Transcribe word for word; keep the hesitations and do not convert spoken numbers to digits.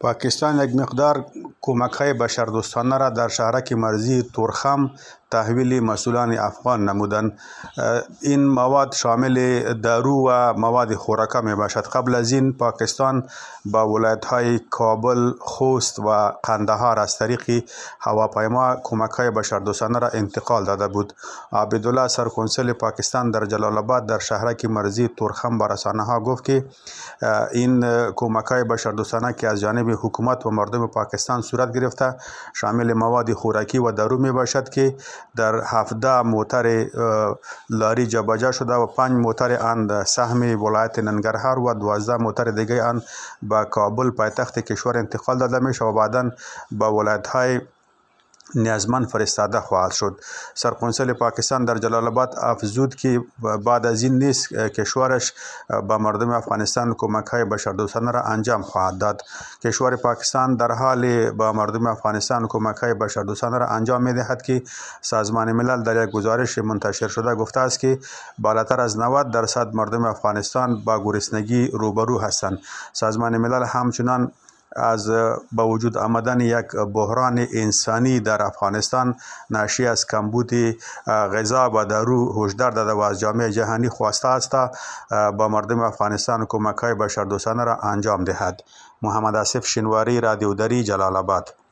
پاکستان یک مقدار کمک‌های بشردوستانه را در شهرک مرزی تورخم تحویل مسئولان افغان نمودند. این مواد شامل دارو و مواد خوراکه می باشد. قبل از این پاکستان با ولایت‌های کابل، خوست و قندهار از طریق هواپیما کمک‌های بشردوستانه را انتقال داده بود. عبدالله سرکنسول پاکستان در جلال آباد در شهرک مرزی تورخم با رسانه‌ها گفت که این کمک‌های بشردوستانه که از جانب حکومت و مردم پاکستان صورت گرفته شامل مواد خوراکی و دارو می باشد که در هفده موتر لاری جابجا شده و پنج موتر آن سهم ولایت ننگرهار و دوازده موتر دیگه آن به کابل پایتخت کشور انتقال داده می شود و بعداً به ولایت‌های نیازمند فرستاده خواهد شد. سرقنصل پاکستان در جلال آباد افزود که بعد از این نیز کشورش به مردم افغانستان کمک‌های بشردوستانه را انجام خواهد داد. کشور پاکستان در حال به مردم افغانستان کمک‌های بشردوستانه را انجام می‌دهد که سازمان ملل در یک گزارش منتشر شده گفته است که بالاتر از نود درصد مردم افغانستان با گرسنگی روبرو هستند. سازمان ملل همچنان از با وجود آمدن یک بحران انسانی در افغانستان ناشی از کمبود غذا و دارو هشدار داده و از جامعه جهانی خواسته است تا با مردم افغانستان کمک‌های بشردوستانه را انجام دهد. محمد آصف شینواری، رادیو دری، جلال آباد.